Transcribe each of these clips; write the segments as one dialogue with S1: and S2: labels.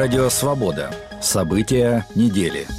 S1: Радио «Свобода». События недели.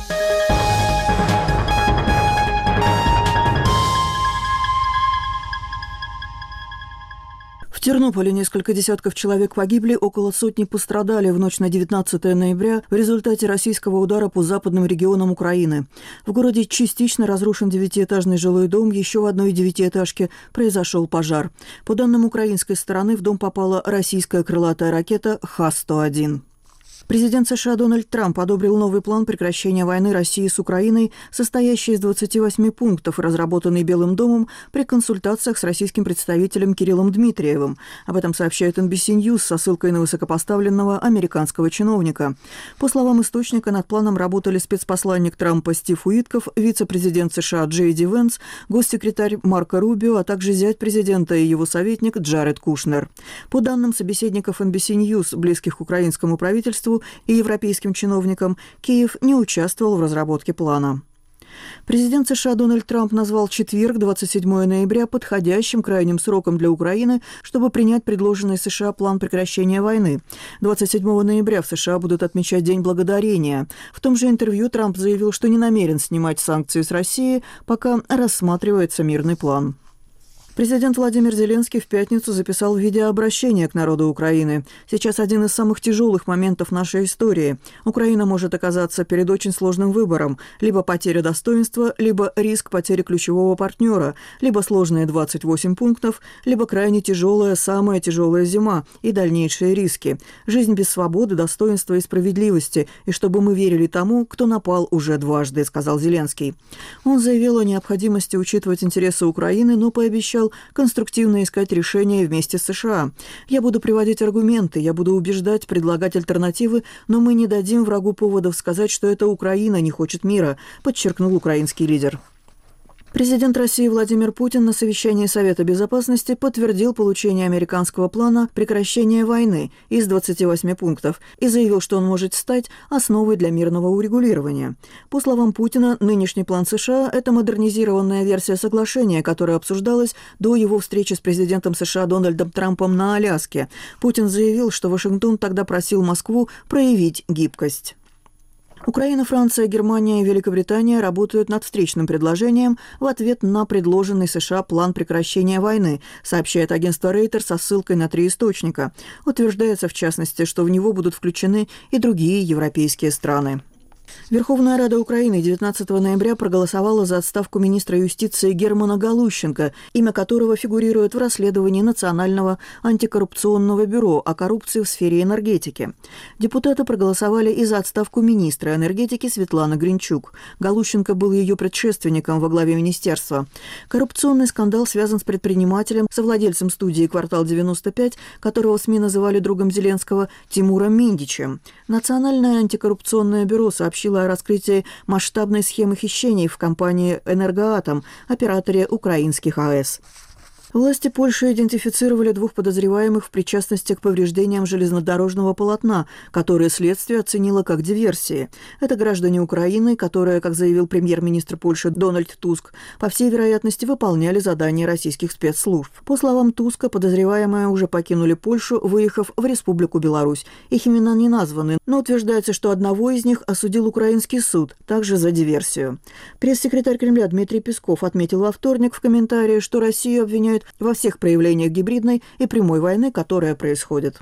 S2: В Тернополе несколько десятков человек погибли, около сотни пострадали в ночь на 19 ноября в результате российского удара по западным регионам Украины. В городе частично разрушен 9-этажный жилой дом, еще в одной 9-этажке произошел пожар. По данным украинской стороны, в дом попала российская крылатая ракета Х-101. Президент США Дональд Трамп одобрил новый план прекращения войны России с Украиной, состоящий из 28 пунктов, разработанный Белым домом при консультациях с российским представителем Кириллом Дмитриевым. Об этом сообщает NBC News со ссылкой на высокопоставленного американского чиновника. По словам источника, над планом работали спецпосланник Трампа Стив Уитков, вице-президент США Джей Ди Венс, госсекретарь Марко Рубио, а также зять президента и его советник Джаред Кушнер. По данным собеседников NBC News, близких к украинскому правительству и европейским чиновникам, Киев не участвовал в разработке плана. Президент США Дональд Трамп назвал четверг, 27 ноября, подходящим крайним сроком для Украины, чтобы принять предложенный США план прекращения войны. 27 ноября в США будут отмечать День Благодарения. В том же интервью Трамп заявил, что не намерен снимать санкции с России, пока рассматривается мирный план. Президент Владимир Зеленский в пятницу записал видеообращение к народу Украины. Сейчас один из самых тяжелых моментов нашей истории. Украина может оказаться перед очень сложным выбором. Либо потеря достоинства, либо риск потери ключевого партнера, либо сложные 28 пунктов, либо крайне тяжелая, самая тяжелая зима и дальнейшие риски. Жизнь без свободы, достоинства и справедливости. И чтобы мы верили тому, кто напал уже дважды, сказал Зеленский. Он заявил о необходимости учитывать интересы Украины, но пообещал конструктивно искать решения вместе с США. «Я буду приводить аргументы, я буду убеждать, предлагать альтернативы, но мы не дадим врагу поводов сказать, что это Украина не хочет мира», подчеркнул украинский лидер. Президент России Владимир Путин на совещании Совета Безопасности подтвердил получение американского плана прекращения войны из 28 пунктов и заявил, что он может стать основой для мирного урегулирования. По словам Путина, нынешний план США – это модернизированная версия соглашения, которая обсуждалась до его встречи с президентом США Дональдом Трампом на Аляске. Путин заявил, что Вашингтон тогда просил Москву проявить гибкость. Украина, Франция, Германия и Великобритания работают над встречным предложением в ответ на предложенный США план прекращения войны, сообщает агентство Рейтер со ссылкой на 3 источника. Утверждается, в частности, что в него будут включены и другие европейские страны. Верховная Рада Украины 19 ноября проголосовала за отставку министра юстиции Германа Галущенко, имя которого фигурирует в расследовании Национального антикоррупционного бюро о коррупции в сфере энергетики. Депутаты проголосовали и за отставку министра энергетики Светланы Гринчук. Галущенко был ее предшественником во главе министерства. Коррупционный скандал связан с предпринимателем, совладельцем студии «Квартал 95», которого СМИ называли другом Зеленского, Тимуром Миндичем. Национальное антикоррупционное бюро сообщило о раскрытии масштабной схемы хищений в компании «Энергоатом», операторе украинских АЭС. Власти Польши идентифицировали 2 подозреваемых в причастности к повреждениям железнодорожного полотна, которые следствие оценило как диверсии. Это граждане Украины, которые, как заявил премьер-министр Польши Дональд Туск, по всей вероятности выполняли задания российских спецслужб. По словам Туска, подозреваемые уже покинули Польшу, выехав в Республику Беларусь. Их имена не названы, но утверждается, что одного из них осудил украинский суд, также за диверсию. Пресс-секретарь Кремля Дмитрий Песков отметил во вторник в комментарии, что Россию обвиняют во всех проявлениях гибридной и прямой войны, которая происходит.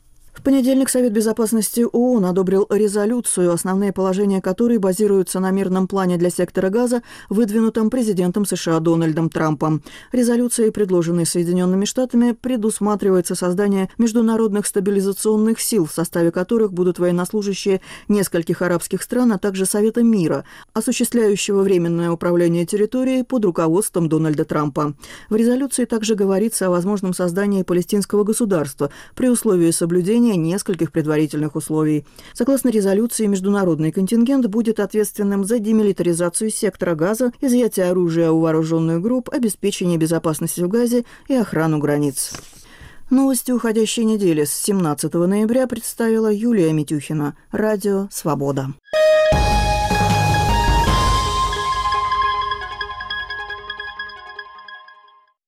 S2: В понедельник Совет Безопасности ООН одобрил резолюцию, основные положения которой базируются на мирном плане для сектора Газа, выдвинутом президентом США Дональдом Трампом. Резолюцией, предложенной Соединенными Штатами, предусматривается создание международных стабилизационных сил, в составе которых будут военнослужащие нескольких арабских стран, а также Совета мира, осуществляющего временное управление территорией под руководством Дональда Трампа. В резолюции также говорится о возможном создании палестинского государства при условии соблюдения нескольких предварительных условий. Согласно резолюции, международный контингент будет ответственным за демилитаризацию сектора Газа, изъятие оружия у вооруженных групп, обеспечение безопасности в Газе и охрану границ. Новости уходящей недели с 17 ноября представила Юлия Митюхина. Радио «Свобода».